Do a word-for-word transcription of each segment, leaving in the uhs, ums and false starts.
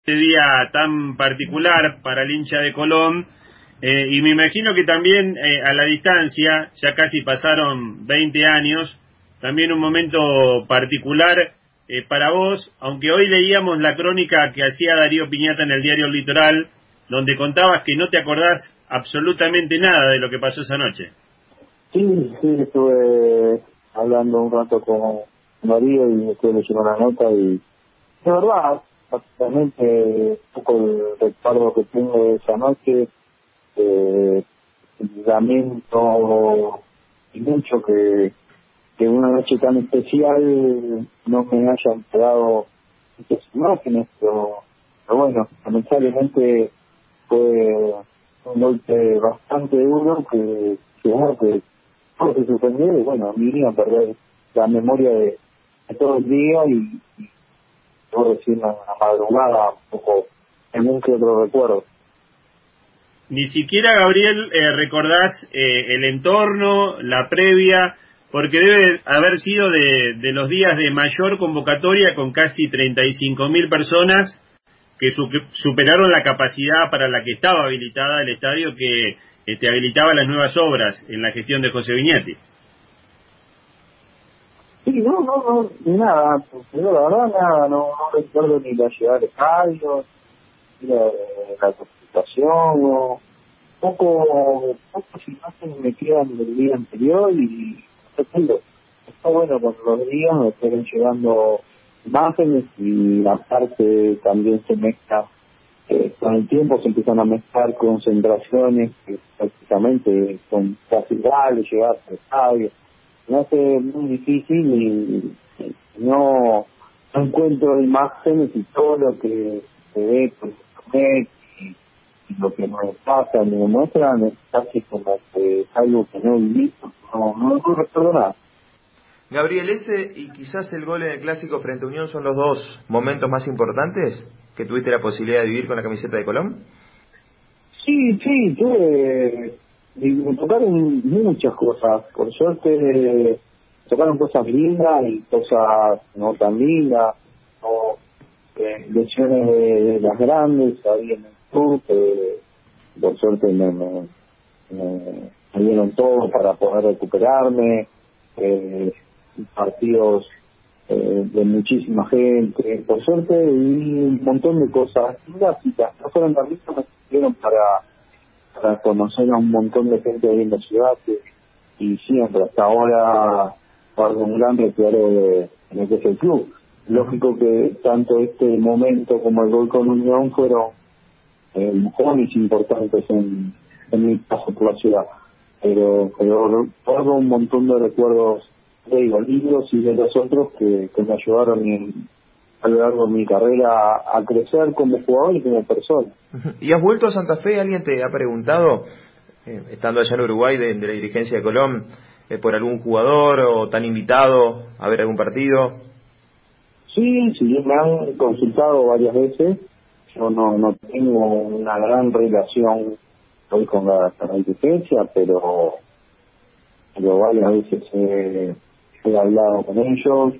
Este día tan particular para el hincha de Colón, eh, y me imagino que también eh, a la distancia, ya casi pasaron veinte años, también un momento particular eh, para vos, aunque hoy leíamos la crónica que hacía Darío Piñata en el diario El Litoral, donde contabas que no te acordás absolutamente nada de lo que pasó esa noche. Sí, sí, estuve hablando un rato con Darío y estuve leyendo una nota y de verdad, básicamente un poco el recuerdo que tengo de esa noche, eh, lamento y mucho que, que una noche tan especial no me hayan quedado muchas imágenes, pero, pero bueno, lamentablemente fue un golpe bastante duro que, que bueno, que todo se suspendió y bueno, me iba a perder la memoria de, de todo el día y, y puedo decir una madrugada un poco en un que otro recuerdo. Ni siquiera, Gabriel, eh, recordás eh, el entorno, la previa, porque debe haber sido de, de los días de mayor convocatoria con casi treinta y cinco mil personas que su, superaron la capacidad para la que estaba habilitada el estadio que este, habilitaba las nuevas obras en la gestión de José Viñati. Sí, no, no, no, nada, pero la verdad nada, no, no recuerdo ni la llegada del estadio, ni la, la consultación, o poco, pocas imágenes me quedan del día anterior y recuerdo, está bueno cuando los días me fueron llegando imágenes y aparte también se mezcla, eh, con el tiempo se empiezan a mezclar concentraciones que prácticamente son casi iguales, llegar al estadio. Me hace muy difícil y, y no, no encuentro imágenes y todo lo que se ve por internet y, y lo que me pasa, me muestran es casi como que es algo que no he visto, no, no, no recuerdo nada. Gabriel, ese y quizás el gol en el Clásico frente a Unión son los dos momentos más importantes que tuviste la posibilidad de vivir con la camiseta de Colón. Sí, sí, tuve, y me tocaron muchas cosas, por suerte me tocaron cosas lindas y cosas no tan lindas, o eh, lesiones de, de las grandes ahí en el club, que por suerte me, me, me, me dieron todo para poder recuperarme, eh, partidos eh, de muchísima gente, por suerte viví un montón de cosas lindas y las no fueron tan lindas, me sirvieron para para conocer a un montón de gente ahí en la ciudad que, y siempre hasta ahora guardo un gran recuerdo de, de lo que es el club. Lógico que tanto este momento como el gol con Unión fueron eh, mojones importantes en, en mi paso por la ciudad, pero, pero guardo un montón de recuerdos de los libros y de los otros que, que me ayudaron en, a lo largo de mi carrera a, a crecer como jugador y como persona. ¿Y has vuelto a Santa Fe? ¿Alguien te ha preguntado, eh, estando allá en Uruguay, de, de la dirigencia de Colón, eh, por algún jugador o tan invitado a ver algún partido? Sí, sí, me han consultado varias veces. Yo no no tengo una gran relación hoy con la, con la dirigencia, pero, pero varias veces he, he hablado con ellos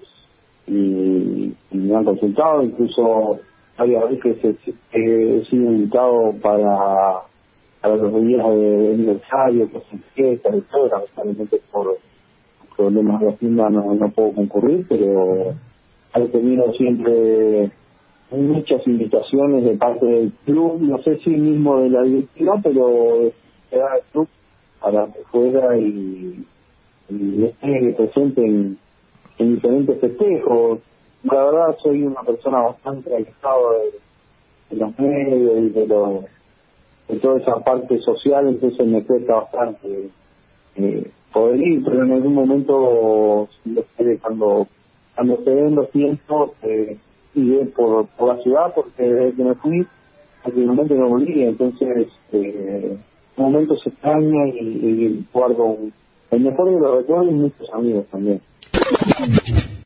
y, y me han consultado, incluso varias veces he, he sido invitado para, para los días de aniversario, cosas fiestas y todo, lamentablemente por problemas de agenda no, no puedo concurrir, pero he tenido siempre muchas invitaciones de parte del club, no sé si mismo de la directiva, pero de del club para que fuera y, y esté presente en en diferentes festejos. La verdad soy una persona bastante alejado de, de los medios y de, lo, de toda esa parte social, entonces me cuesta bastante eh, poder ir, pero en algún momento cuando cuando se den los tiempos eh, iré por, por la ciudad, porque desde que me fui prácticamente no volví, entonces eh, un momento se extraña y, y guardo un, el mejor de los recuerdos y muchos amigos también.